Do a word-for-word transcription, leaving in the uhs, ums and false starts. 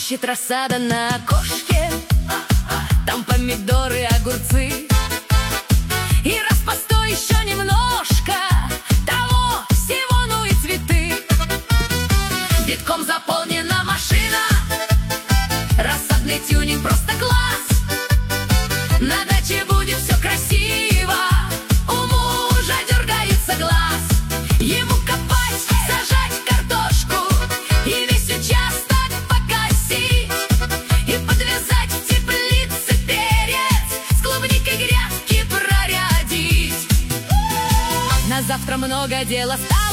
Плещет рассада на окошке, там помидоры, огурцы. И раз постой еще немножко, того всего, ну и цветы. Битком заполнена машина, рассадный тюнинг просто класс. На даче будет все красиво, у мужа дергается глаз. Ему копать, сажать картошку и весь участок покосить, и подвязать в теплице перец, с клубникой грядки прорядить. На завтра много дела стало.